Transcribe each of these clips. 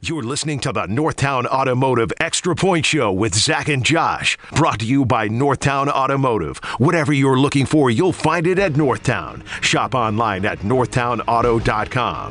You're listening to the Northtown Automotive Extra Point Show with Zach and Josh. Brought to you by Northtown Automotive. Whatever you're looking for, you'll find it at Northtown. Shop online at northtownauto.com.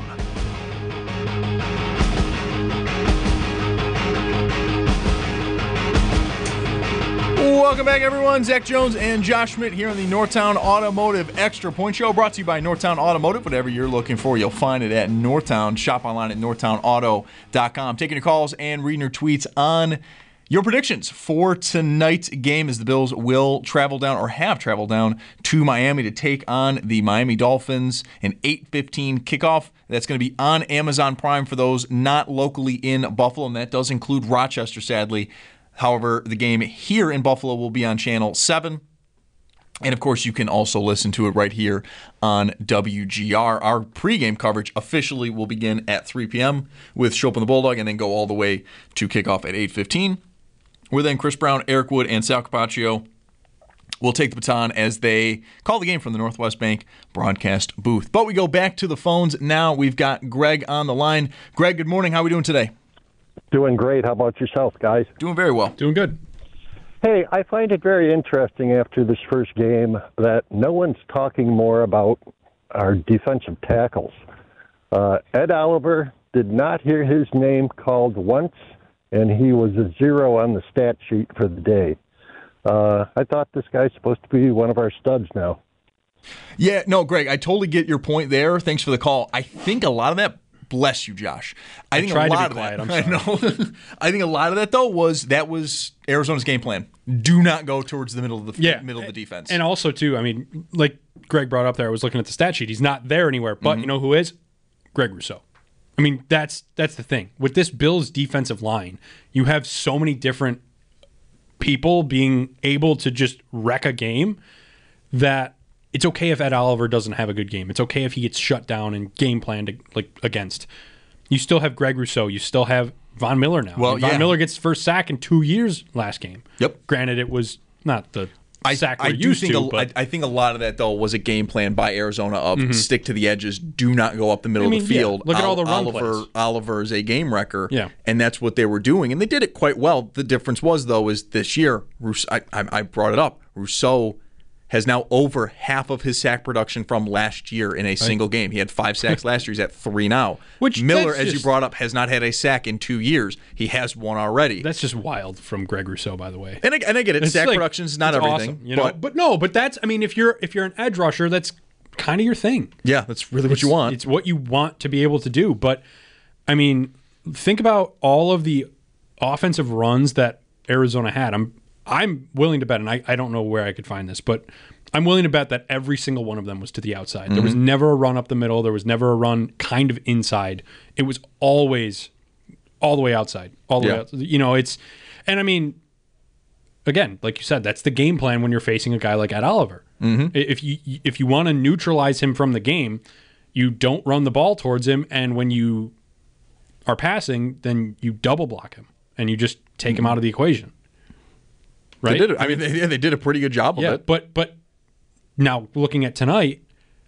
Welcome back, everyone. Zach Jones and Josh Schmidt here on the Northtown Automotive Extra Point Show, brought to you by Northtown Automotive. Whatever you're looking for, you'll find it at Northtown. Shop online at northtownauto.com. Taking your calls and reading your tweets on your predictions for tonight's game, as the Bills will travel down, or have traveled down, to Miami to take on the Miami Dolphins. An 8:15 kickoff. That's going to be on Amazon Prime for those not locally in Buffalo, and that does include Rochester, sadly. However, the game here in Buffalo will be on Channel 7. And, of course, you can also listen to it right here on WGR. Our pregame coverage officially will begin at 3 p.m. with Show Up on the Bulldog, and then go all the way to kickoff at 8:15. Where then Chris Brown, Eric Wood, and Sal Capaccio will take the baton as they call the game from the Northwest Bank broadcast booth. But we go back to the phones now. We've got Greg on the line. Greg, good morning. How are we doing today? Doing great. How about yourself, guys? Doing very well. Doing good. Hey, I find it very interesting after this first game that no one's talking more about our defensive tackles. Ed Oliver did not hear his name called once, and he was a 0 on the stat sheet for the day. I thought this guy's supposed to be one of our studs now. Yeah, no, Greg, I totally get your point there. Thanks for the call. I think a lot of that, bless you, Josh. I think tried a lot to be of quiet. that, I'm sorry. I know. I think a lot of that though was Arizona's game plan. Do not go towards the middle of the defense. And also too, I mean, like Greg brought up there, I was looking at the stat sheet. He's not there anywhere, but you know who is? Greg Rousseau. I mean, that's the thing. With this Bills defensive line, you have so many different people being able to just wreck a game that it's okay if Ed Oliver doesn't have a good game. It's okay if he gets shut down and game planned against. You still have Greg Rousseau. You still have Von Miller now. Well, Von Miller gets his first sack in 2 years last game. Yep. Granted, it was not the sack I we're used to. I think a lot of that, though, was a game plan by Arizona of stick to the edges, do not go up the middle of the field. Look at all the run plays. Oliver is a game wrecker, Yeah. And that's what they were doing. And they did it quite well. The difference was, though, is this year, I brought it up, Rousseau has now over half of his sack production from last year in a single game. He had 5 sacks last year. He's at 3 now. Which Miller, as you brought up, has not had a sack in 2 years. He has 1 already. That's just wild from Greg Rousseau, by the way. And I get it. Sack production is not everything. Awesome, but that's, I mean, if you're an edge rusher, that's kind of your thing. Yeah, that's really what you want. It's what you want to be able to do. But I mean, think about all of the offensive runs that Arizona had. I'm willing to bet, and I don't know where I could find this, but I'm willing to bet that every single one of them was to the outside. There was never a run up the middle. There was never a run kind of inside. It was always all the way outside. All the way outside. You know, and I mean, again, like you said, that's the game plan when you're facing a guy like Ed Oliver. If you want to neutralize him from the game, you don't run the ball towards him, and when you are passing, then you double block him, and you just take him out of the equation. Right? They did it. I mean, they did a pretty good job of it. But now looking at tonight,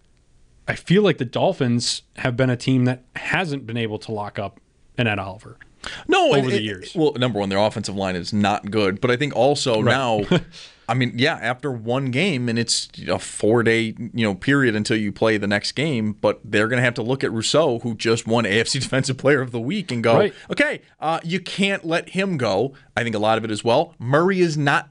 I feel like the Dolphins have been a team that hasn't been able to lock up an Ed Oliver. Over the years. Well, number one, their offensive line is not good, but I think also now, I mean, after one game, and it's a 4-day period until you play the next game, but they're going to have to look at Rousseau, who just won AFC Defensive Player of the Week, and go, okay, you can't let him go. I think a lot of it as well. Tua is not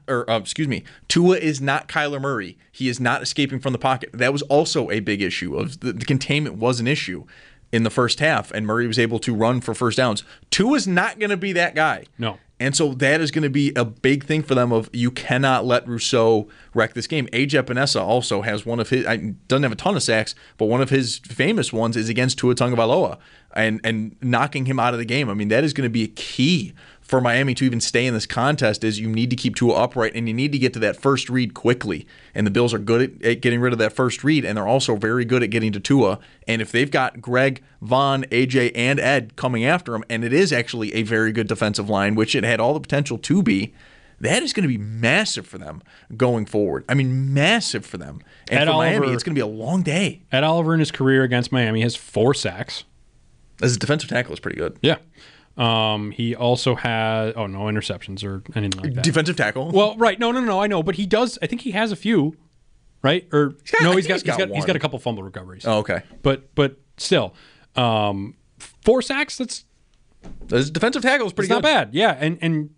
Kyler Murray. He is not escaping from the pocket. That was also a big issue. The containment was an issue in the first half, and Murray was able to run for first downs. Tua's not going to be that guy. No. And so that is going to be a big thing for them of you cannot let Rousseau wreck this game. A.J. Epinesa also has one of his, doesn't have a ton of sacks, but one of his famous ones is against Tua Tagovailoa and knocking him out of the game. I mean, that is going to be a key for Miami to even stay in this contest is you need to keep Tua upright and you need to get to that first read quickly. And the Bills are good at getting rid of that first read, and they're also very good at getting to Tua. And if they've got Greg, Von, AJ, and Ed coming after him, and it is actually a very good defensive line, which it had all the potential to be, that is going to be massive for them going forward. I mean, massive for them. And for Miami, it's going to be a long day. Ed Oliver in his career against Miami has 4 sacks. As a defensive tackle is pretty good. Yeah. He also has no interceptions or anything like that. Defensive tackle. Well, right. No, I know, but he does. I think he has a few, right? Or he's got a couple fumble recoveries. Oh, okay. But still, 4 sacks. His defensive tackle is pretty good. Not bad. Yeah, and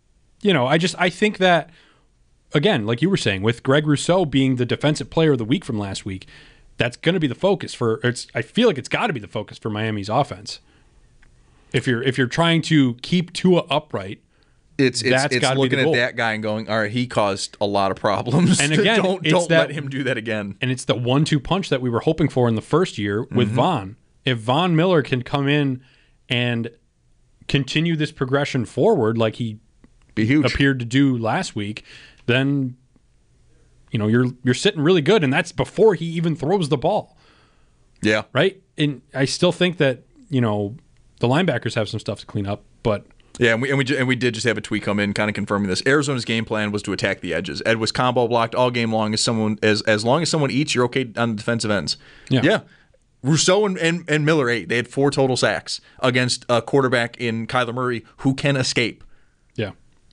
I think that again, like you were saying, with Greg Rousseau being the defensive player of the week from last week, that's going to be the focus I feel like it's got to be the focus for Miami's offense. If you're trying to keep Tua upright, it's looking at that guy and going, all right, he caused a lot of problems. And again, don't let him do that again. And it's the 1-2 punch that we were hoping for in the first year with Von. If Von Miller can come in and continue this progression forward like he appeared to do last week, then you're sitting really good, and that's before he even throws the ball. Yeah. Right? And I still think that, the linebackers have some stuff to clean up, but yeah, and we did just have a tweet come in kind of confirming this. Arizona's game plan was to attack the edges. Ed was combo blocked all game long. As long as someone eats, you're okay on the defensive ends. Yeah. Rousseau and Miller ate. They had 4 total sacks against a quarterback in Kyler Murray who can escape. Yeah.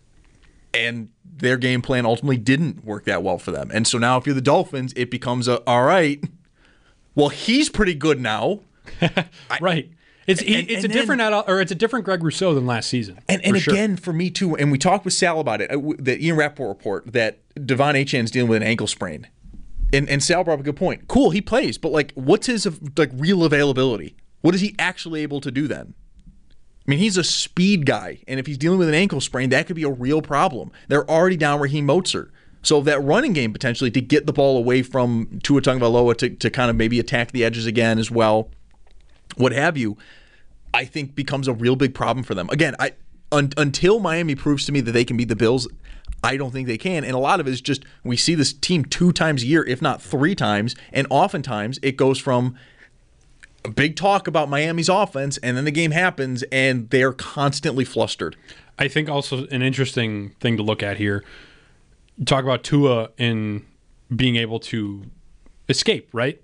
And their game plan ultimately didn't work that well for them. And so now if you're the Dolphins, it becomes all right, well, he's pretty good now. Right. It's a different Greg Rousseau than last season. And again, for me too, and we talked with Sal about it, the Ian Rappaport report that Devon Achane's dealing with an ankle sprain. And Sal brought up a good point. Cool, he plays, but what's his real availability? What is he actually able to do then? I mean, he's a speed guy, and if he's dealing with an ankle sprain, that could be a real problem. They're already down Raheem Mostert. So that running game potentially to get the ball away from Tua Tagovailoa to kind of maybe attack the edges again as well, what have you, I think becomes a real big problem for them. Again, until Miami proves to me that they can beat the Bills, I don't think they can. And a lot of it is just we see this team 2 times a year, if not 3 times, and oftentimes it goes from a big talk about Miami's offense, and then the game happens, and they're constantly flustered. I think also an interesting thing to look at here, you talk about Tua in being able to escape, right?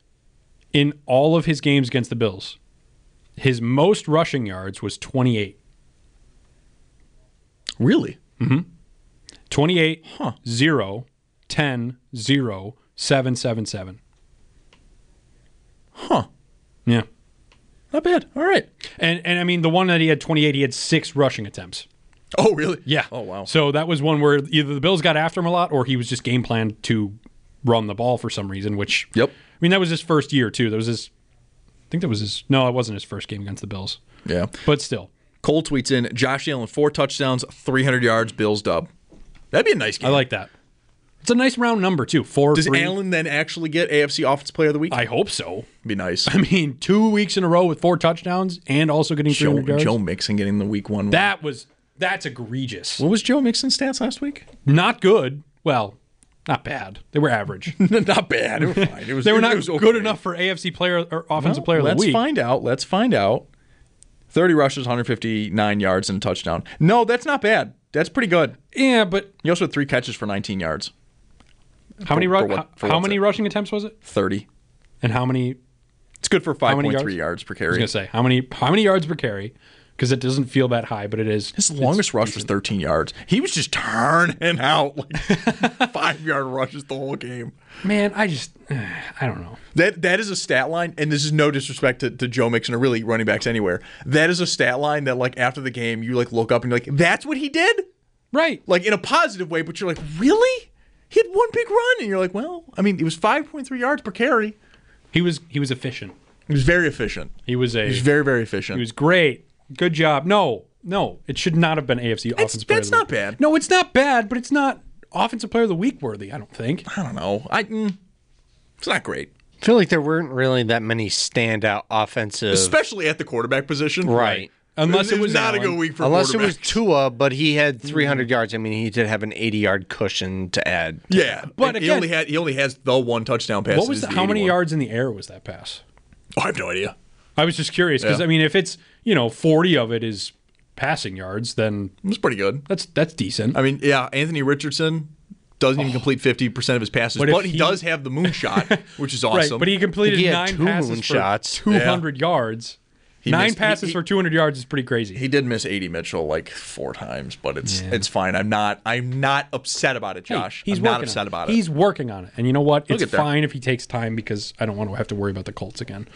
In all of his games against the Bills, his most rushing yards was 28. Really? Mm-hmm. 28, 0, 10, 0, 7, 7, 7. Huh. Yeah. Not bad. All right. And I mean, the one that he had 28, he had 6 rushing attempts. Oh, really? Yeah. Oh, wow. So that was one where either the Bills got after him a lot or he was just game planned to run the ball for some reason, which... Yep. I mean, that was his first year, too. That was his... I think that was his... No, it wasn't his first game against the Bills. Yeah. But still. Cole tweets in, Josh Allen, 4 touchdowns, 300 yards, Bills dub. That'd be a nice game. I like that. It's a nice round number, too. 4, Does 3. Allen then actually get AFC Offensive Player of the Week? I hope so. Be nice. I mean, 2 weeks in a row with 4 touchdowns and also getting 300 yards. Joe Mixon getting the week 1. That's egregious. What was Joe Mixon's stats last week? Not good. Well, not bad. They were average. Not bad. They were fine. They were not good enough for AFC player or offensive player of the week. Let's find out. 30 rushes, 159 yards, and a touchdown. No, that's not bad. That's pretty good. Yeah, but he also had 3 catches for 19 yards. How many rushing attempts was it? 30. And how many? It's good for 5.3 yards per carry. I was going to say, how many yards per carry? Because it doesn't feel that high, but it is. His longest rush was 13 yards. He was just turning out like 5-yard rushes the whole game. Man, I don't know. That is a stat line, and this is no disrespect to Joe Mixon or really running backs anywhere. That is a stat line that like after the game you like look up and you're like, that's what he did? Right. Like in a positive way, but you're like, really? He had 1 big run, and you're like, well, I mean, it was 5.3 yards per carry. He was efficient. He was very efficient. He was very, very efficient. He was great. Good job. No, it should not have been AFC Offensive Player of the Week. That's not bad. No, it's not bad, but it's not Offensive Player of the Week worthy, I don't think. I don't know. It's not great. I feel like there weren't really that many standout offensive... Especially at the quarterback position. Right. Unless it was not a good week for Unless it was Tua, but he had 300 yards. I mean, he did have an 80-yard cushion to add. Yeah, but again, he only has the 1 touchdown pass. What was how many yards in the air was that pass? Oh, I have no idea. I was just curious because I mean, if it's 40 of it is passing yards, then it was pretty good. That's decent. I mean, yeah, Anthony Richardson doesn't even complete 50% of his passes, but he does have the moonshot, which is awesome. Right, but he completed 9 2 passes moonshots. for 200 yards. 9 passes for 200 yards is pretty crazy. He did miss 80 Mitchell like 4 times, but it's fine. I'm not upset about it, Josh. He's I'm not upset about it. He's working on it. And you know what? Look It's fine if he takes time because I don't want to have to worry about the Colts again.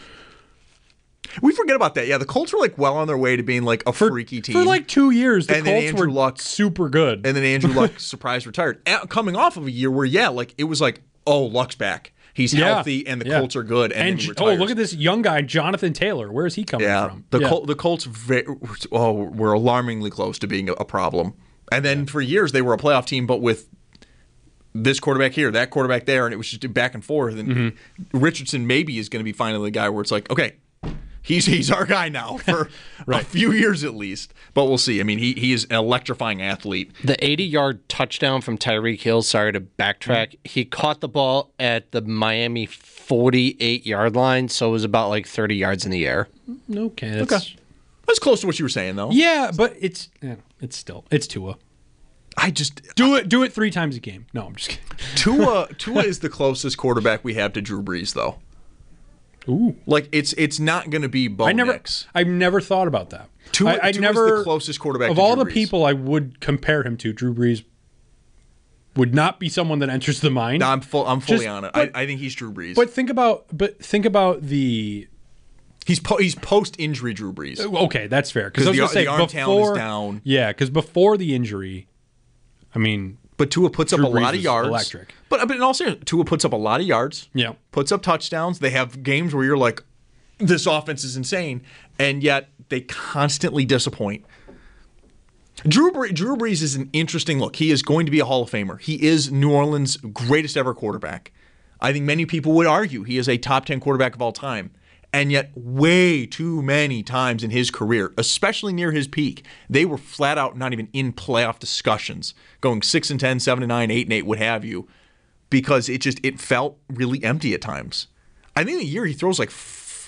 We forget about that. Yeah, the Colts were like well on their way to being like a freaky team. For like 2 years, the And then Colts Andrew were Luck- super good. And then Andrew Luck surprise retired. Coming off of a year where, like it was like, oh, Luck's back. He's healthy, and the Colts are good. And then he retires. Look at this young guy, Jonathan Taylor. Where is he coming from? The Colts were alarmingly close to being a problem. And then for years, they were a playoff team, but with this quarterback here, that quarterback there, and it was just back and forth. And Richardson maybe is going to be finally the guy where it's like, okay, he's our guy now for a few years at least. But we'll see. I mean, he is an electrifying athlete. The 80-yard touchdown from Tyreek Hill, sorry to backtrack, he caught the ball at the Miami 48-yard line, so it was about like 30 yards in the air. Okay. That's close to what you were saying, though. Yeah, but it's Tua. I just do it 3 times a game. No, I'm just kidding. Tua is the closest quarterback we have to Drew Brees, though. Ooh, like it's not going to be Bo Nix. I've never thought about that. Tua is the closest quarterback of to all Drew the Brees. people I would compare him to. Drew Brees would not be someone that enters the mind. No, I'm fully on it. I think he's Drew Brees. But think about the. He's post injury Drew Brees. Okay, that's fair. Because the arm talent is down. Yeah, because before the injury, I mean. But Tua puts up a lot of yards. Electric. But in all seriousness, Tua puts up a lot of yards. Yeah. Puts up touchdowns. They have games where you're like, this offense is insane, and yet they constantly disappoint. Drew Brees is an interesting look. He is going to be a Hall of Famer. He is New Orleans' greatest ever quarterback. I think many people would argue he is a top 10 quarterback of all time. And yet, way too many times in his career, especially near his peak, they were flat out not even in playoff discussions, going 6-10, 7-9, 8-8, what have you, because it felt really empty at times. I think the year he throws like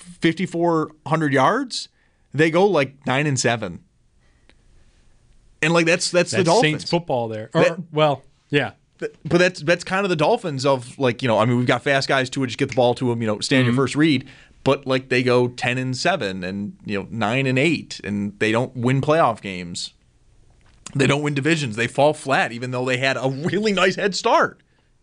5,400 yards, they go like 9-7, and like that's the Dolphins. Saints football there. Yeah. But that's kind of the Dolphins of like we've got fast guys too, just get the ball to them, stand your first read. But like they go 10-7 and 9-8, and they don't win playoff games. They don't win divisions. They fall flat, even though they had a really nice head start.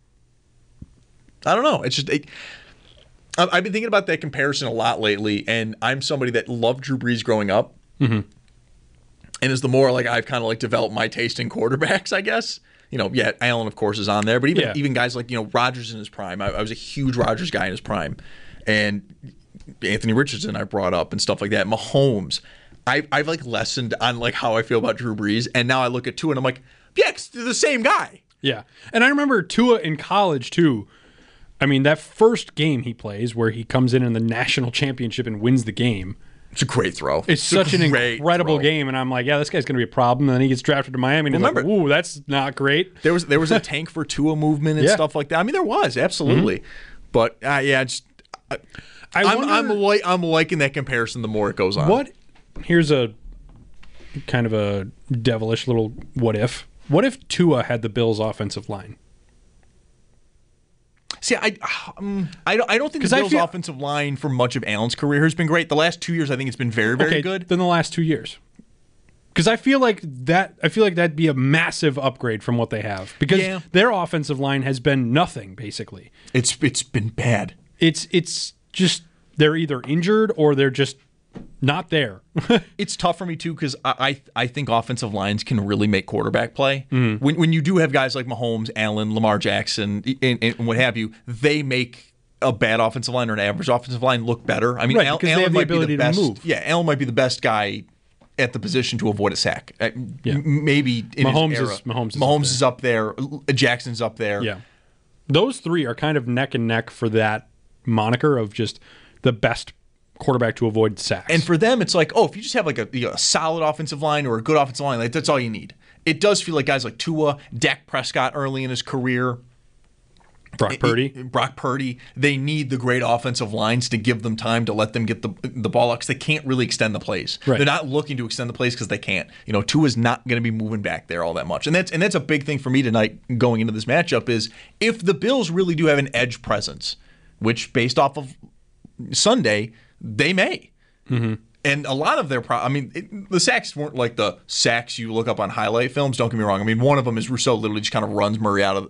I don't know. It's just I've been thinking about that comparison a lot lately, and I'm somebody that loved Drew Brees growing up, and as the more like I've kind of like developed my taste in quarterbacks, I guess. Allen of course is on there, but even guys like Rodgers in his prime. I was a huge Rodgers guy in his prime, and Anthony Richardson I brought up and stuff like that. Mahomes, I've like lessened on like how I feel about Drew Brees, and now I look at Tua and I'm like, yeah, they're the same guy. Yeah, and I remember Tua in college too. I mean, that first game he plays where he comes in the national championship and wins the game. It's a great throw. It's such an incredible game, and I'm like, yeah, this guy's going to be a problem. And then he gets drafted to Miami, and he's like, ooh, that's not great. There was a tank for Tua movement and stuff like that. I mean, there was absolutely, but I'm liking that comparison the more it goes on. Here's a kind of a devilish little what if. What if Tua had the Bills' offensive line? See, I don't think the Bills' offensive line for much of Allen's career has been great. The last 2 years, I think it's been very, very good. Then the last 2 years. Because I feel like that'd be a massive upgrade from what they have. Because their offensive line has been nothing, basically. It's been bad. It's just they're either injured or they're just not there. It's tough for me too because I think offensive lines can really make quarterback play. When you do have guys like Mahomes, Allen, Lamar Jackson, and what have you, they make a bad offensive line or an average offensive line look better. I mean, right, because they have the ability to move. Yeah, Allen might be the best guy at the position to avoid a sack. Maybe in Mahomes his era. Mahomes is up there. Jackson's up there. Yeah, those three are kind of neck and neck for that moniker of just the best quarterback to avoid sacks. And for them, it's like, if you just have like a solid offensive line or a good offensive line, like that's all you need. It does feel like guys like Tua, Dak Prescott early in his career, Brock Purdy, they need the great offensive lines to give them time to let them get the ball out because they can't really extend the plays. Right. They're not looking to extend the plays because they can't. Tua's not going to be moving back there all that much. And that's a big thing for me tonight going into this matchup is if the Bills really do have an edge presence, which based off of Sunday, they may. And a lot of their the sacks weren't like the sacks you look up on highlight films. Don't get me wrong. I mean, one of them is Rousseau literally just kind of runs Murray out of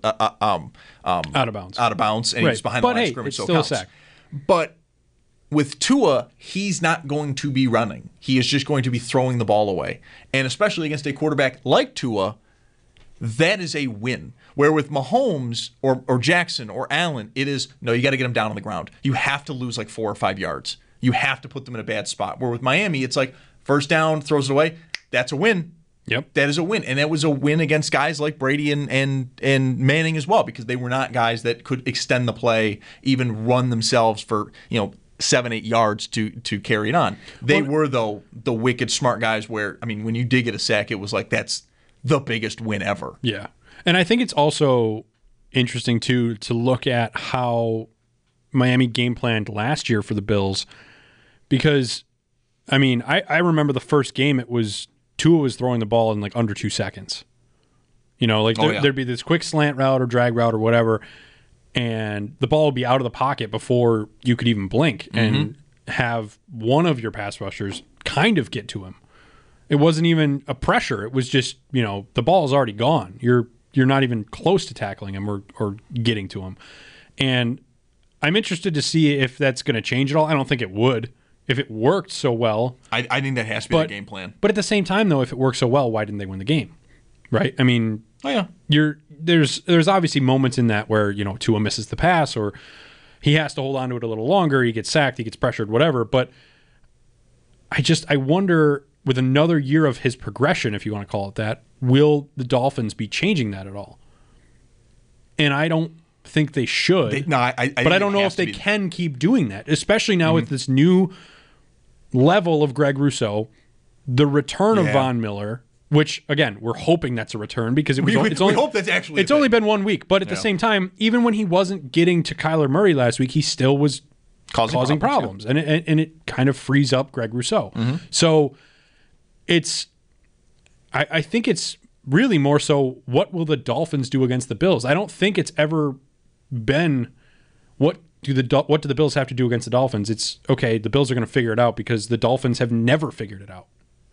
bounds, and he's behind the line of scrimmage, it's so it still counts. a sack. But with Tua, he's not going to be running. He is just going to be throwing the ball away. And especially against a quarterback like Tua, that is a win. Where with Mahomes or Jackson or Allen, it is, no, you got to get them down on the ground. You have to lose like 4 or 5 yards. You have to put them in a bad spot. Where with Miami, it's like first down, throws it away. That's a win. Yep. That is a win. And that was a win against guys like Brady and Manning as well, because they were not guys that could extend the play, even run themselves for, 7-8 yards to carry it on. They were, though, the wicked smart guys where, when you did get a sack, it was like that's the biggest win ever. Yeah. And I think it's also interesting, too, to look at how Miami game planned last year for the Bills. Because, I remember the first game, Tua was throwing the ball in like under 2 seconds. There'd be this quick slant route or drag route or whatever, and the ball would be out of the pocket before you could even blink and have one of your pass rushers kind of get to him. It wasn't even a pressure. It was just, the ball is already gone. You're not even close to tackling him or getting to him. And I'm interested to see if that's going to change at all. I don't think it would. If it worked so well. I think that has to be the game plan. But at the same time, though, if it worked so well, why didn't they win the game? Right? There's obviously moments in that where, Tua misses the pass or he has to hold on to it a little longer, he gets sacked, he gets pressured, whatever. But I wonder, with another year of his progression, if you want to call it that, will the Dolphins be changing that at all? And I don't think they should. But I don't know if they can keep doing that, especially now with this new level of Greg Rousseau, the return of Von Miller, which, again, we're hoping that's a return because we hope that's actually only been 1 week. But at the same time, even when he wasn't getting to Kyler Murray last week, he still was causing problems. And it kind of frees up Greg Rousseau. So I think it's really more so, what will the Dolphins do against the Bills? I don't think it's ever been what do the Bills have to do against the Dolphins. It's okay, the Bills are going to figure it out because the Dolphins have never figured it out.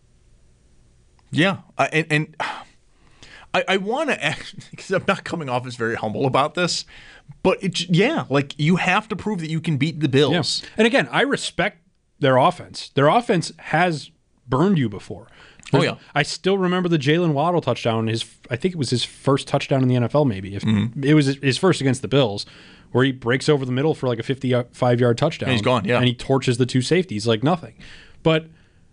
Yeah, and I want to, because I'm not coming off as very humble about this, but you have to prove that you can beat the Bills. Yeah. And again, I respect their offense. Their offense has burned you before. I still remember the Jalen Waddle touchdown. I think it was his first touchdown in the NFL, maybe. It was his first against the Bills, where he breaks over the middle for like a 55-yard touchdown. And he's gone, and he torches the two safeties like nothing. But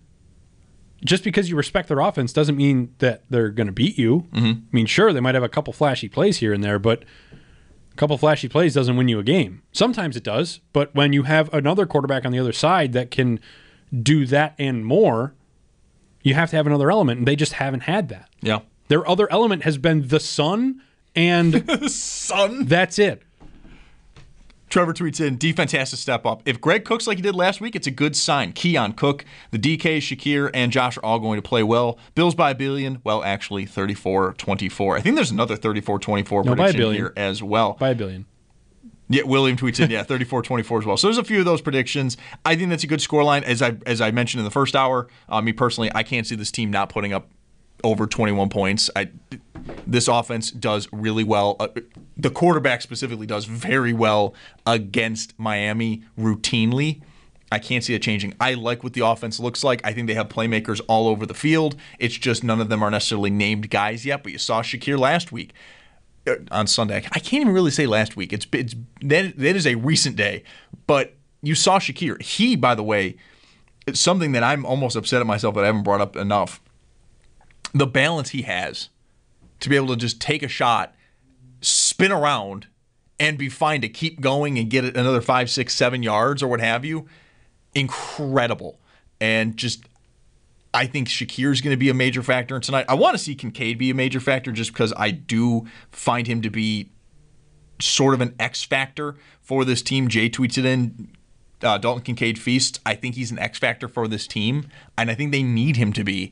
just because you respect their offense doesn't mean that they're going to beat you. Sure, they might have a couple flashy plays here and there, but a couple flashy plays doesn't win you a game. Sometimes it does, but when you have another quarterback on the other side that can do that and more, you have to have another element, and they just haven't had that. Yeah. Their other element has been the sun, and sun. That's it. Trevor tweets in, defense has to step up. If Greg cooks like he did last week, it's a good sign. Keon, Cook, the DK, Shakir, and Josh are all going to play well. Bills by $1 billion. Well, actually, 34-24. I think there's another 34-24 prediction here as well. By $1 billion. Yeah, William tweets in, 34-24 as well. So there's a few of those predictions. I think that's a good scoreline. As I mentioned in the first hour, me personally, I can't see this team not putting up over 21 points. This offense does really well. The quarterback specifically does very well against Miami routinely. I can't see it changing. I like what the offense looks like. I think they have playmakers all over the field. It's just none of them are necessarily named guys yet, but you saw Shakir last week. On Sunday. I can't even really say last week. That is a recent day. But you saw Shakir. He, by the way, it's something that I'm almost upset at myself that I haven't brought up enough. The balance he has to be able to just take a shot, spin around, and be fine to keep going and get it another 5, 6, 7 yards or what have you. Incredible. And just, I think Shakir's going to be a major factor tonight. I want to see Kincaid be a major factor just because I do find him to be sort of an X factor for this team. Jay tweets it in, Dalton Kincaid feast. I think he's an X factor for this team, and I think they need him to be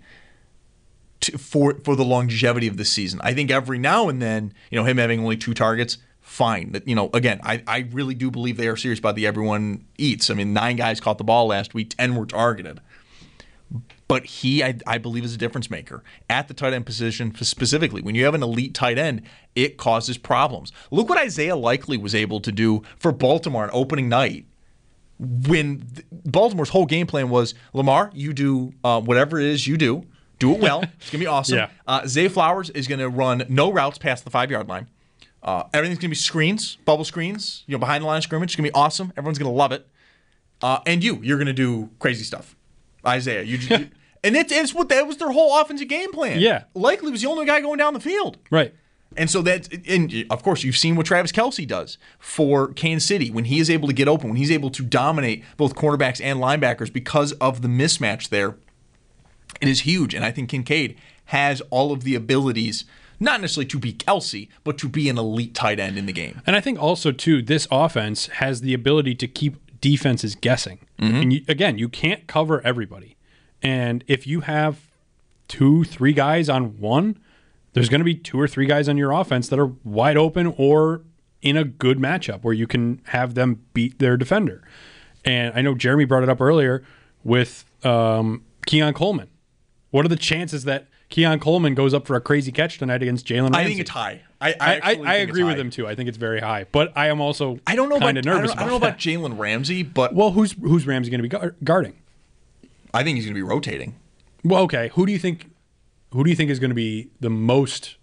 for the longevity of the season. I think every now and then, him having only 2 targets, fine. But, again, I really do believe they are serious about the everyone eats. 9 guys caught the ball last week, 10 were targeted. But he, I believe, is a difference maker at the tight end position specifically. When you have an elite tight end, it causes problems. Look what Isaiah Likely was able to do for Baltimore on opening night. When Baltimore's whole game plan was, Lamar, you do whatever it is you do it well. It's going to be awesome. Zay Flowers is going to run no routes past the 5-yard line. Everything's going to be screens, bubble screens, behind the line of scrimmage. It's going to be awesome. Everyone's going to love it. And you're going to do crazy stuff. Isaiah, and that was their whole offensive game plan. Yeah. Likely was the only guy going down the field. Right. And so and of course, you've seen what Travis Kelce does for Kansas City when he is able to get open, when he's able to dominate both cornerbacks and linebackers because of the mismatch there. It is huge. And I think Kincaid has all of the abilities, not necessarily to be Kelce, but to be an elite tight end in the game. And I think also, too, this offense has the ability to keep defenses guessing. And you can't cover everybody. And if you have 2-3 guys on one, there's going to be 2 or 3 guys on your offense that are wide open or in a good matchup where you can have them beat their defender. And I know Jeremy brought it up earlier with Keon Coleman. What are the chances that Keon Coleman goes up for a crazy catch tonight against Jalen Ramsey? I think it's high. I agree with him too. I think it's very high, but I am also kind of nervous. I don't know about Jalen Ramsey, but who's Ramsey going to be guarding? I think he's going to be rotating. Well, okay. Who do you think is going to be the most?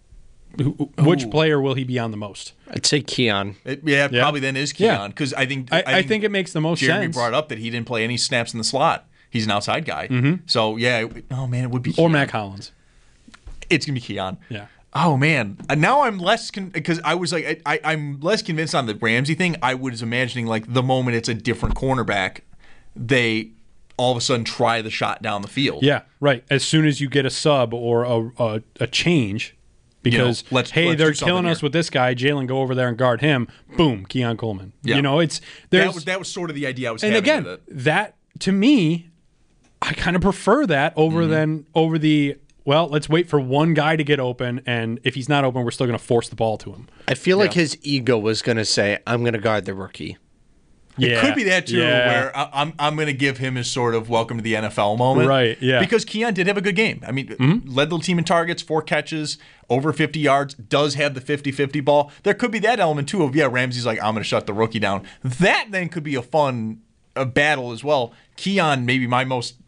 Which player will he be on the most? I'd say Keon. Probably then is Keon because I think it makes the most Jeremy sense. brought up that he didn't play any snaps in the slot. He's an outside guy. So it would be Keon. Or Matt Collins. It's gonna be Keon. Yeah. Oh man, now I'm less because I was like I'm less convinced on the Ramsey thing. I was imagining like the moment it's a different cornerback, they all of a sudden try the shot down the field. Yeah, right. As soon as you get a sub or a change, because let's they're killing us with this guy. Jalen, go over there and guard him. Boom, Keon Coleman. Yeah. That was sort of the idea I was having. And again, with it. that to me, I kind of prefer that over the. Well, let's wait for one guy to get open, and if he's not open, we're still going to force the ball to him. I feel like his ego was going to say, I'm going to guard the rookie. It could be that, too, where I'm going to give him his sort of welcome to the NFL moment. Right, yeah. Because Keon did have a good game. I mean, led the team in targets, 4 catches, over 50 yards, does have the 50-50 ball. There could be that element, too, of, Ramsey's like, I'm going to shut the rookie down. That then could be a fun battle as well. Keon, maybe my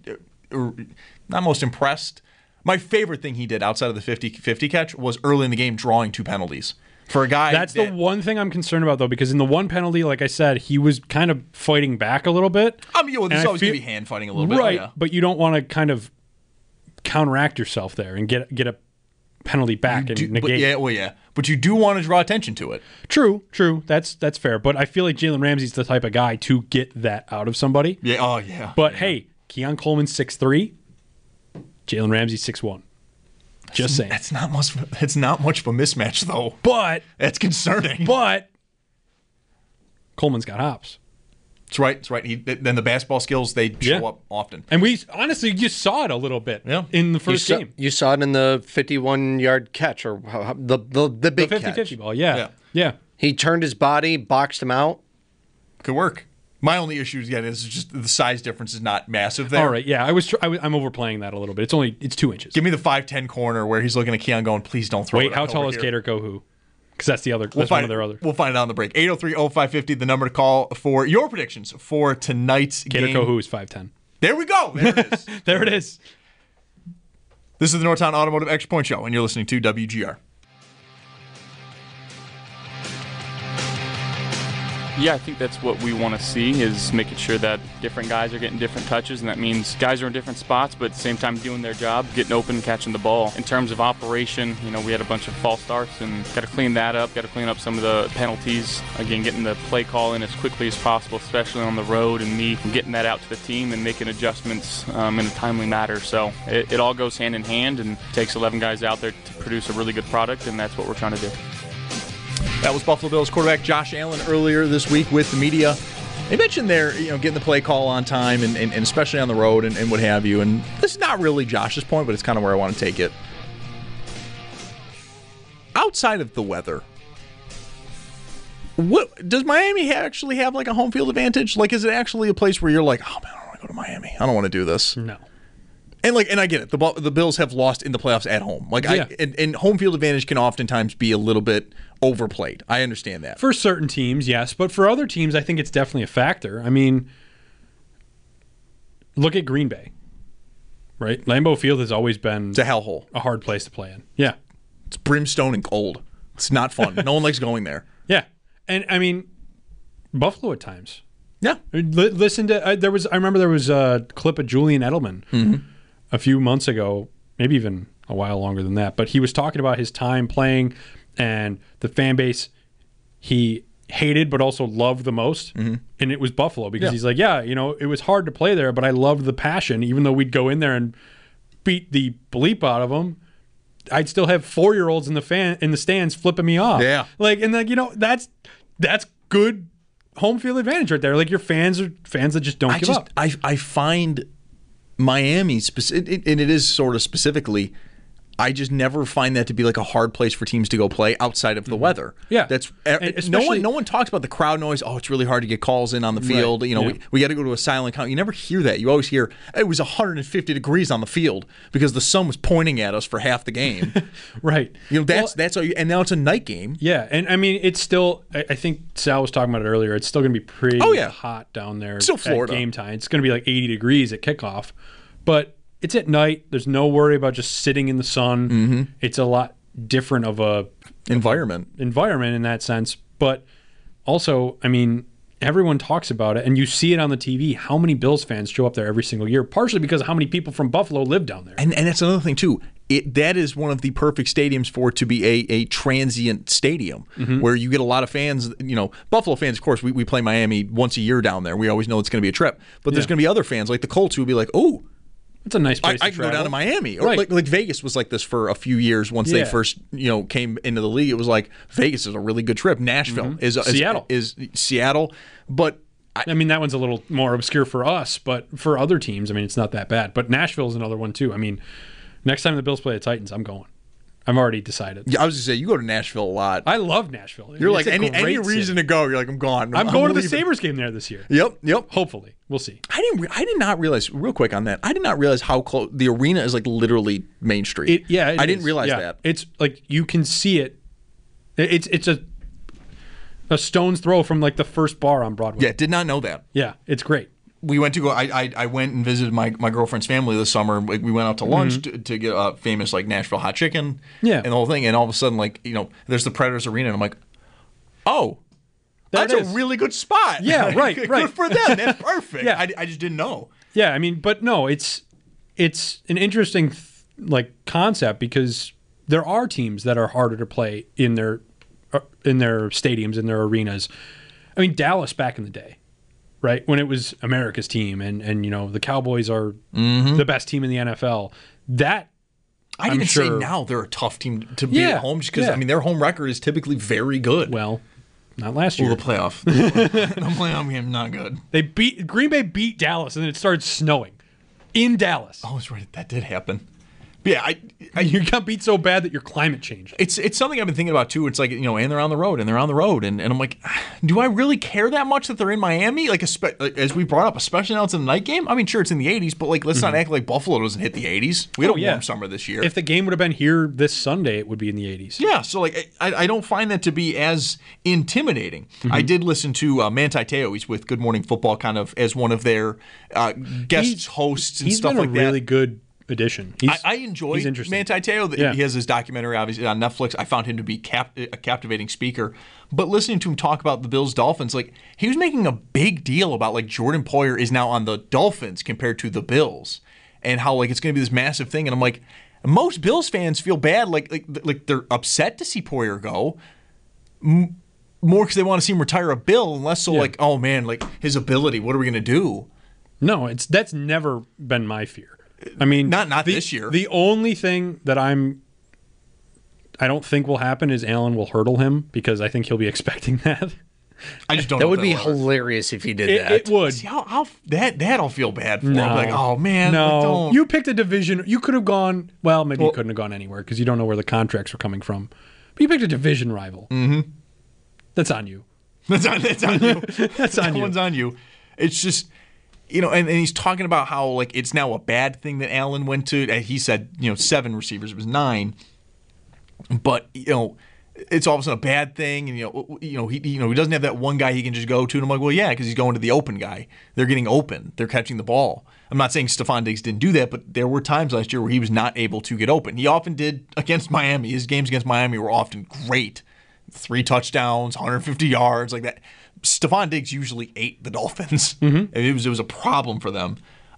not most impressed. My favorite thing he did outside of the 50-50 catch was early in the game drawing 2 penalties. For a guy That's the one thing I'm concerned about, though, because in the one penalty, like I said, he was kind of fighting back a little bit. I mean, there's always going to be hand fighting a little bit. Right, but you don't want to kind of counteract yourself there and get a penalty back and negate. But you do want to draw attention to it. True. That's fair. But I feel like Jalen Ramsey's the type of guy to get that out of somebody. Yeah. Oh, yeah. But hey, Keon Coleman's 6'3", Jalen Ramsey 6'1". Just saying. It's not much of a mismatch, though. But that's concerning. But Coleman's got hops. That's right. Then the basketball skills, they show up often. And we honestly just saw it a little bit in the first game. You saw it in the 51-yard catch or the big the 50-50 catch. ball. Yeah. He turned his body, boxed him out. Could work. My only issue is just the size difference is not massive there. All right, yeah, I'm overplaying that a little bit. It's 2 inches. Give me the 5'10" corner where he's looking at Keon going, please don't throw it. Wait, how tall is Kader Kohu? Because that's the other. That's one of their other. We'll find it on the break. 803-0550, the number to call for your predictions for tonight's game. Kader Kohu is 5'10". There we go. There it is. There it is. This is the Northtown Automotive Extra Point Show, and you're listening to WGR. Yeah, I think that's what we want to see is making sure that different guys are getting different touches, and that means guys are in different spots, but at the same time doing their job, getting open and catching the ball. In terms of operation, we had a bunch of false starts and got to clean that up, got to clean up some of the penalties. Again, getting the play call in as quickly as possible, especially on the road, and me getting that out to the team and making adjustments in a timely manner. So it all goes hand in hand and takes 11 guys out there to produce a really good product, and that's what we're trying to do. That was Buffalo Bills quarterback Josh Allen earlier this week with the media. They mentioned they're getting the play call on time and especially on the road and what have you. And this is not really Josh's point, but it's kind of where I want to take it. Outside of the weather, what does Miami actually have like a home field advantage? Like, is it actually a place where you're like, oh man, I don't want to go to Miami. I don't want to do this. No. And I get it. The Bills have lost in the playoffs at home. And home field advantage can oftentimes be a little bit overplayed. I understand that. For certain teams, yes, but for other teams, I think it's definitely a factor. I mean, look at Green Bay, right? Lambeau Field has always been It's a hellhole. a hard place to play in. Yeah, It's brimstone and cold. It's not fun. No one likes going there. yeah, and I mean, Buffalo at times. Yeah. Listen to I remember there was a clip of Julian Edelman a few months ago, maybe even a while longer than that, but he was talking about his time playing and the fan base he hated but also loved the most, and it was Buffalo because he's like, it was hard to play there, but I loved the passion. Even though we'd go in there and beat the bleep out of them, I'd still have 4-year-olds in the stands flipping me off. Yeah, that's good home field advantage right there. Like, your fans are fans that just don't give up. I find Miami, and it is sort of specifically, I just never find that to be like a hard place for teams to go play outside of the weather. Yeah, that's no one talks about the crowd noise. Oh, it's really hard to get calls in on the field. Right. We got to go to a silent count. You never hear that. You always hear it was 150 degrees on the field because the sun was pointing at us for half the game. Right. That's all. And now it's a night game. Yeah, and I mean, it's still. I think Sal was talking about it earlier. It's still going to be pretty hot down there. It's still Florida at game time. It's going to be like 80 degrees at kickoff, but it's at night. There's no worry about just sitting in the sun. It's a lot different of a environment in that sense. But also, I mean, everyone talks about it, and you see it on the TV. How many Bills fans show up there every single year? Partially because of how many people from Buffalo live down there. And that's another thing too. That is one of the perfect stadiums for it to be a transient stadium where you get a lot of fans. Buffalo fans, of course, we play Miami once a year down there. We always know it's going to be a trip. But there's going to be other fans like the Colts who will be like, oh, it's a nice place I to can go down to Miami. Or right. like Vegas was like this for a few years once they first came into the league. It was like Vegas is a really good trip. Nashville is Seattle. But I mean, that one's a little more obscure for us, but for other teams, I mean, it's not that bad. But Nashville's another one too. I mean, next time the Bills play the Titans, I'm going. I'm already decided. Yeah, I was going to say, you go to Nashville a lot. I love Nashville. You're like, any reason to go, you're like, I'm gone. I'm going to the Sabres game there this year. Yep. Hopefully. We'll see. I did not realize, real quick on that, I did not realize how close, the arena is like literally Main Street. I didn't realize that. It's like, you can see it. It's a stone's throw from like the first bar on Broadway. Yeah, did not know that. Yeah, it's great. We went to go. I went and visited my girlfriend's family this summer. We went out to lunch to get a famous like Nashville hot chicken. Yeah, and the whole thing. And all of a sudden, there's the Predators Arena, and I'm like, oh, that's a really good spot. Yeah, right. Good for them. That's perfect. Yeah, I just didn't know. Yeah, I mean, but no, it's an interesting concept because there are teams that are harder to play in their stadiums, in their arenas. I mean, Dallas back in the day. Right, when it was America's team, and the Cowboys are the best team in the NFL. I'd even say now they're a tough team to be at home just because their home record is typically very good. Well, not last year. The playoff, the playoff game not good. Green Bay beat Dallas, and then it started snowing in Dallas. Oh, that's right, that did happen. But yeah, you got beat so bad that your climate changed. It's something I've been thinking about too. It's like, and they're on the road, and I'm like, do I really care that much that they're in Miami? Like as we brought up, especially now it's in the night game. I mean, sure, it's in the 80s, but like let's not act like Buffalo doesn't hit the 80s. We had a warm summer this year. If the game would have been here this Sunday, it would be in the 80s. Yeah, so like I don't find that to be as intimidating. I did listen to Manti Te'o. He's with Good Morning Football, kind of as one of their guest hosts and stuff like that. He's been a really good addition. I enjoy Manti Te'o. Yeah. He has his documentary obviously on Netflix. I found him to be a captivating speaker. But listening to him talk about the Bills Dolphins, like he was making a big deal about like Jordan Poyer is now on the Dolphins compared to the Bills, and how like it's going to be this massive thing. And I'm like, most Bills fans feel bad, like they're upset to see Poyer go. More because they want to see him retire a Bill, and less so like, oh man, like his ability. What are we going to do? No, that's never been my fear. I mean, not this year. The only thing that I don't think will happen is Allen will hurdle him because I think he'll be expecting that. I just don't. That know would be hilarious if he did that. It would. See, that'll feel bad for him. Like, oh man, no. Don't. You picked a division. You could have gone. Well, maybe you couldn't have gone anywhere because you don't know where the contracts are coming from. But you picked a division rival. Mm-hmm. That's on you. That's on you. That's on you. That one's on you. It's just. and he's talking about how like it's now a bad thing that Allen went to. He said 7 receivers, it was 9, but it's all of a sudden a bad thing, and he doesn't have that one guy he can just go to. And I'm like, well, yeah, because he's going to the open guy. They're getting open. They're catching the ball. I'm not saying Stephon Diggs didn't do that, but there were times last year where he was not able to get open. He often did against Miami. His games against Miami were often great. 3 touchdowns, 150 yards, like that. Stephon Diggs usually ate the Dolphins. And it was a problem for them.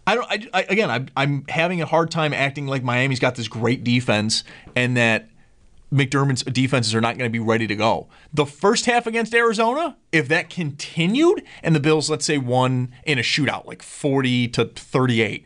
I'm having a hard time acting like Miami's got this great defense and that McDermott's defenses are not going to be ready to go. The first half against Arizona, if that continued and the Bills, let's say, won in a shootout, like 40-38,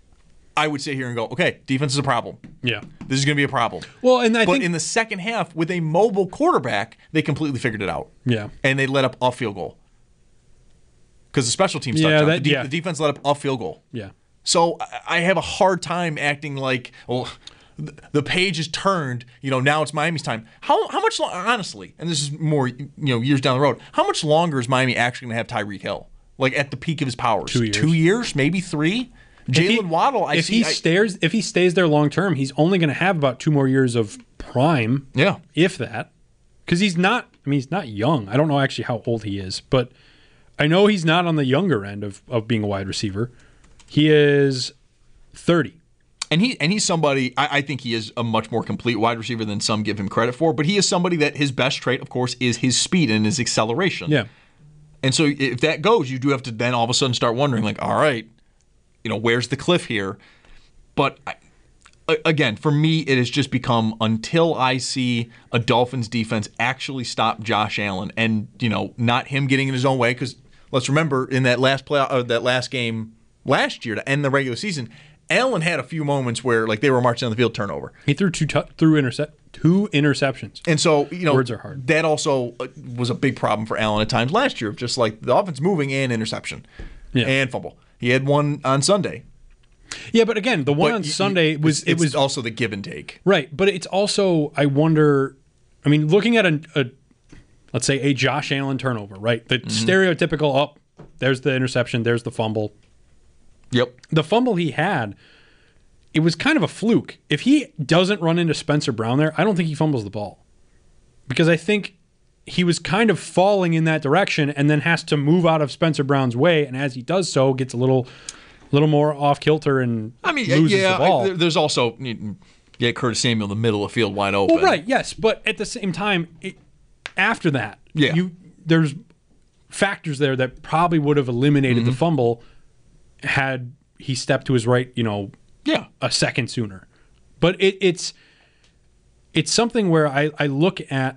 I would sit here and go, okay, defense is a problem. Yeah. This is going to be a problem. Well, and I but think in the second half, with a mobile quarterback, they completely figured it out. Yeah. And they let up a field goal. Because the special teams touchdown. The defense let up a field goal. Yeah. So I have a hard time acting like, well, the page is turned. Now it's Miami's time. How much honestly, and this is more years down the road. How much longer is Miami actually going to have Tyreek Hill? Like at the peak of his powers, 2 years. 2 years, maybe 3. Jalen Waddle, if he stays there long term, he's only going to have about 2 more years of prime. Yeah, if that, because he's not young. I don't know actually how old he is, but I know he's not on the younger end of being a wide receiver. He is 30. And he's somebody, I think he is a much more complete wide receiver than some give him credit for, but he is somebody that his best trait, of course, is his speed and his acceleration. Yeah. And so if that goes, you do have to then all of a sudden start wondering, like, all right, where's the cliff here? But again, for me, it has just become until I see a Dolphins defense actually stop Josh Allen and, not him getting in his own way, because let's remember in that last that last game last year to end the regular season, Allen had a few moments where like they were marching on the field, turnover. He threw two interceptions. And so, words are hard. That also was a big problem for Allen at times last year, just like the offense moving and interception and fumble. He had one on Sunday. Yeah, but again, the one on Sunday was also the give and take. Right, but it's also, I wonder, looking at a let's say a Josh Allen turnover, right? The stereotypical there's the interception, there's the fumble. Yep. The fumble he had, it was kind of a fluke. If he doesn't run into Spencer Brown there, I don't think he fumbles the ball. Because I think he was kind of falling in that direction and then has to move out of Spencer Brown's way, and as he does so, gets a little more off kilter and loses the ball. There's also Curtis Samuel in the middle of the field wide open. Well, right, yes, but at the same time, after that, there's factors there that probably would have eliminated the fumble had he stepped to his right, a second sooner. But it's something where I look at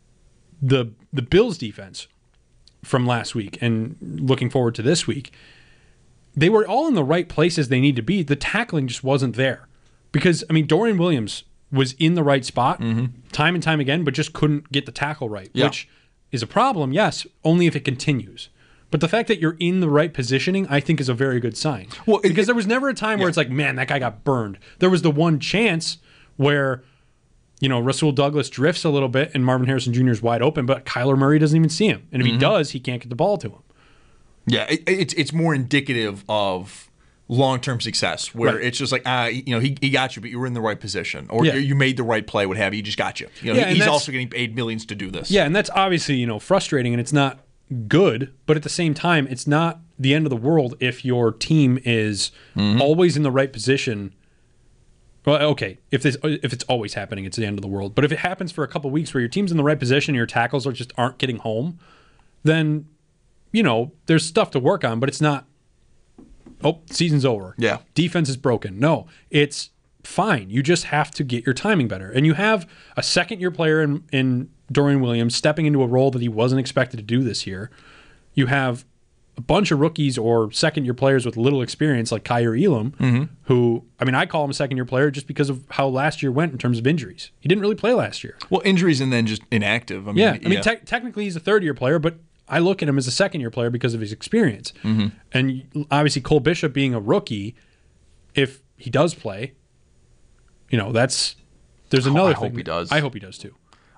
the Bills defense from last week and looking forward to this week. They were all in the right places they need to be. The tackling just wasn't there. Because, Dorian Williams was in the right spot time and time again, but just couldn't get the tackle right, which is a problem, yes, only if it continues. But the fact that you're in the right positioning, I think, is a very good sign. Well, because there was never a time where it's like, man, that guy got burned. There was the one chance where, Rasul Douglas drifts a little bit and Marvin Harrison Jr. is wide open, but Kyler Murray doesn't even see him. And if he does, he can't get the ball to him. Yeah, it's more indicative of long-term success, where it's just like, he got you, but you were in the right position, or you made the right play, what have you. He just got you. He's also getting paid millions to do this. Yeah, and that's obviously frustrating, and it's not good, but at the same time, it's not the end of the world if your team is always in the right position. Well, okay, if it's always happening, it's the end of the world. But if it happens for a couple of weeks where your team's in the right position and your tackles aren't getting home, then there's stuff to work on, but it's not, season's over. Yeah. Defense is broken. No, it's fine. You just have to get your timing better. And you have a second-year player in Dorian Williams stepping into a role that he wasn't expected to do this year. You have a bunch of rookies or second-year players with little experience like Kyer Elam, who, I call him a second-year player just because of how last year went in terms of injuries. He didn't really play last year. Well, injuries and then just inactive. Technically he's a third-year player, but I look at him as a second-year player because of his experience. And obviously Cole Bishop being a rookie, if he does play, there's another thing. I hope he does. I hope he does too.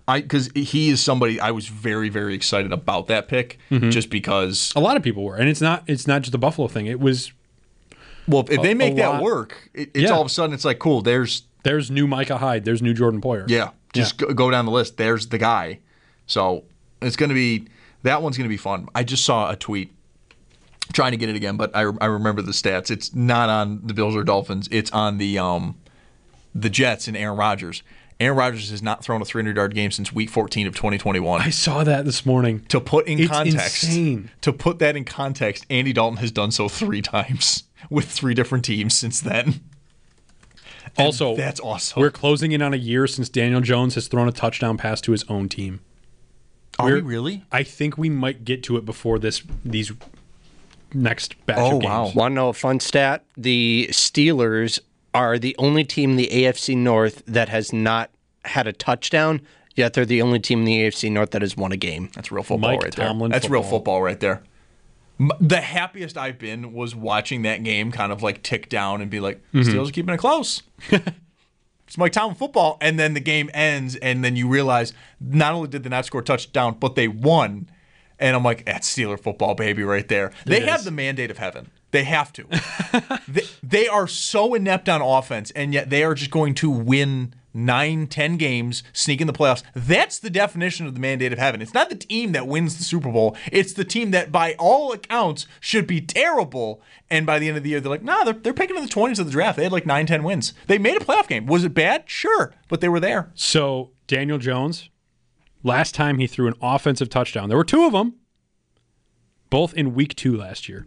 Because he is somebody I was very, very excited about that pick, just because. A lot of people were, and it's not just a Buffalo thing. It was. Well, if they make that work, it's all of a sudden it's like, cool. There's new Micah Hyde. There's new Jordan Poyer. Yeah, just go down the list. There's the guy. So it's going to be that one's going to be fun. I just saw a tweet. Trying to get it again, but I remember the stats. It's not on the Bills or Dolphins. It's on the Jets and Aaron Rodgers. Aaron Rodgers has not thrown a 300-yard game since Week 14 of 2021. I saw that this morning. To put in context, insane. To put that in context, Andy Dalton has done so 3 times with 3 different teams since then. And also, that's awesome. We're closing in on a year since Daniel Jones has thrown a touchdown pass to his own team. Are we really? I think we might get to it before these next batch of games. Wow. Want to know a fun stat? The Steelers are the only team in the AFC North that has not had a touchdown, yet they're the only team in the AFC North that has won a game. That's real football Mike right Tomlin there. That's football. real football right there. The happiest I've been was watching that game kind of like tick down and be like, Steelers are keeping it close. It's Mike Tomlin football. And then the game ends, and then you realize not only did they not score a touchdown, but they won. And I'm like, that's Steeler football, baby, right there. They have the mandate of heaven. They have to. they are so inept on offense, and yet they are just going to win 9-10 games, sneak in the playoffs. That's the definition of the mandate of heaven. It's not the team that wins the Super Bowl. It's the team that, by all accounts, should be terrible. And by the end of the year, they're like, nah, they're picking in the 20s of the draft. They had like 9-10 wins. They made a playoff game. Was it bad? Sure. But they were there. So Daniel Jones, last time he threw an offensive touchdown, there were 2 of them, both in Week 2 last year.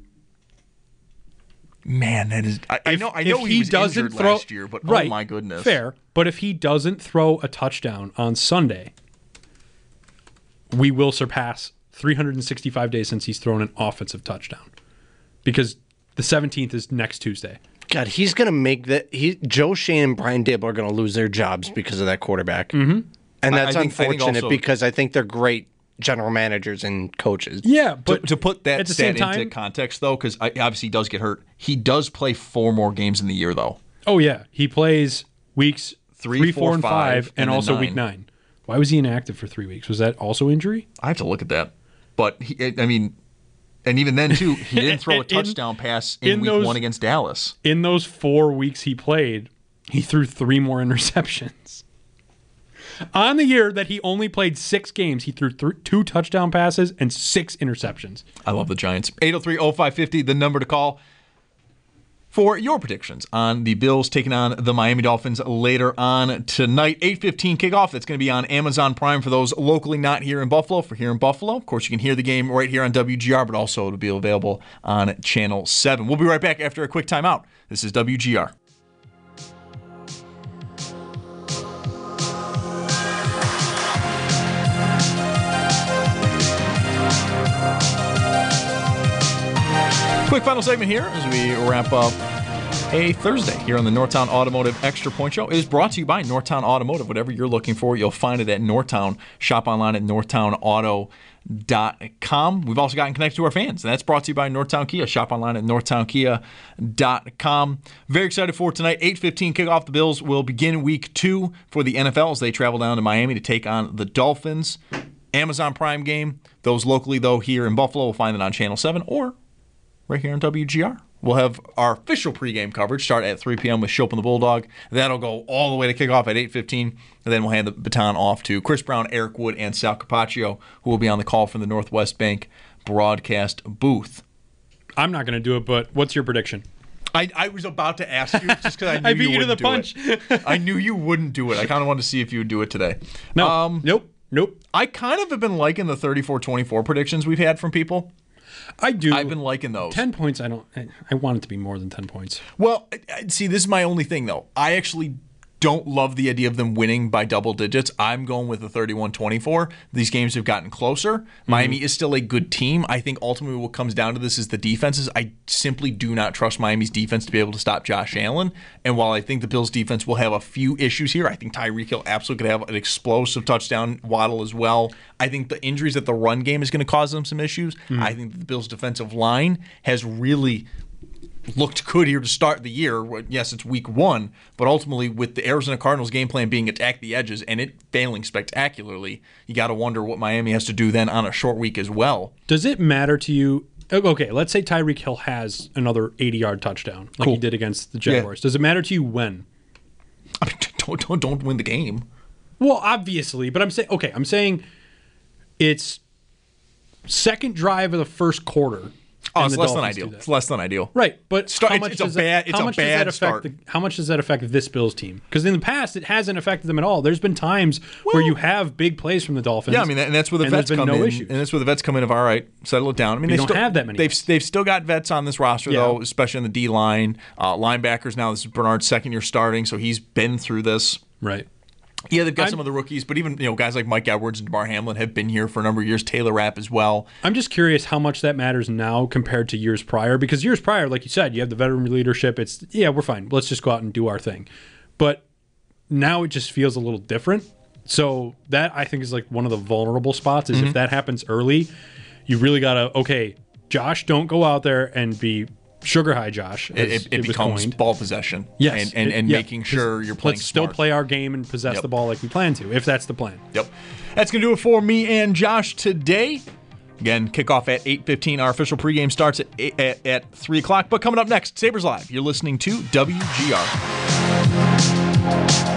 Man, that is. I know he was injured last year, but right, oh my goodness. Fair. But if he doesn't throw a touchdown on Sunday, we will surpass 365 days since he's thrown an offensive touchdown. Because the 17th is next Tuesday. God, he's going to make that. Joe Shane and Brian Dable are going to lose their jobs because of that quarterback. Mm-hmm. And that's unfortunate because I think they're great general managers and coaches. Yeah, but to put that stat into context, though, because obviously he does get hurt, he does play 4 more games in the year, though. Oh, yeah. He plays weeks 3, 4, and 5, and also 9. Week 9. Why was he inactive for 3 weeks? Was that also injury? I have to look at that. But, and even then, too, he didn't throw a touchdown pass in Week 1 against Dallas. In those 4 weeks he played, he threw 3 more interceptions. On the year that he only played 6 games, he threw 2 touchdown passes and 6 interceptions. I love the Giants. 803-0550, the number to call for your predictions on the Bills taking on the Miami Dolphins later on tonight. 8:15 kickoff. That's going to be on Amazon Prime for those locally not here in Buffalo. For here in Buffalo, of course, you can hear the game right here on WGR, but also it'll be available on Channel 7. We'll be right back after a quick timeout. This is WGR. Quick final segment here as we wrap up a Thursday here on the Northtown Automotive Extra Point Show. It is brought to you by Northtown Automotive. Whatever you're looking for, you'll find it at Northtown. Shop online at northtownauto.com. We've also gotten connected to our fans, and that's brought to you by Northtown Kia. Shop online at northtownkia.com. Very excited for tonight. 8:15 kickoff. The Bills will begin Week 2 for the NFL as they travel down to Miami to take on the Dolphins. Amazon Prime game. Those locally, though, here in Buffalo will find it on Channel 7 or right here on WGR. We'll have our official pregame coverage start at 3 p.m. with Shope and the Bulldog. That'll go all the way to kickoff at 8:15, and then we'll hand the baton off to Chris Brown, Eric Wood, and Sal Capaccio, who will be on the call from the Northwest Bank broadcast booth. I'm not going to do it, but what's your prediction? I was about to ask you just because I knew I beat you to the do punch. I knew you wouldn't do it. I kind of wanted to see if you would do it today. No. Nope. I kind of have been liking the 34-24 predictions we've had from people. I do. I've been liking those. 10 points, I want it to be more than 10 points. Well, see, this is my only thing, though. I actually don't love the idea of them winning by double digits. I'm going with the 31-24. These games have gotten closer. Miami is still a good team. I think ultimately what comes down to this is the defenses. I simply do not trust Miami's defense to be able to stop Josh Allen. And while I think the Bills' defense will have a few issues here, I think Tyreek Hill absolutely could have an explosive touchdown, Waddle as well. I think the injuries at the run game is going to cause them some issues. I think the Bills' defensive line has really looked good here to start the year. Yes, it's week 1, but ultimately with the Arizona Cardinals game plan being attack the edges and it failing spectacularly, you got to wonder what Miami has to do then on a short week as well. Does it matter to you? Okay, let's say Tyreek Hill has another 80-yard touchdown like he did against the Jaguars. Yeah. Does it matter to you when? I mean, don't win the game. Well, obviously, but I'm saying it's second drive of the first quarter. Oh, it's less than ideal. It's less than ideal. Right, but how much does that affect this Bills team? Because in the past, it hasn't affected them at all. There's been times where you have big plays from the Dolphins. Yeah, I mean, and that's where the vets come in. And that's where the vets come in of, all right, settle it down. I mean, they don't have that many. They've still got vets on this roster, though, especially in the D-line. Linebackers now, this is Bernard's second year starting, so he's been through this. Right. Yeah, they've got some of the rookies, but even guys like Mike Edwards and DeMar Hamlin have been here for a number of years. Taylor Rapp as well. I'm just curious how much that matters now compared to years prior, because years prior, like you said, you have the veteran leadership. It's we're fine. Let's just go out and do our thing. But now it just feels a little different. So that I think is like one of the vulnerable spots. Is if that happens early, you really gotta Josh, don't go out there and be sugar high Josh. It becomes coined. Ball possession. Yes. And making sure you're playing Let's smart. still play our game and possess the ball like we plan to, if that's the plan. Yep. That's going to do it for me and Josh today. Again, kickoff at 8:15. Our official pregame starts at 3 o'clock. But coming up next, Sabres Live. You're listening to WGR.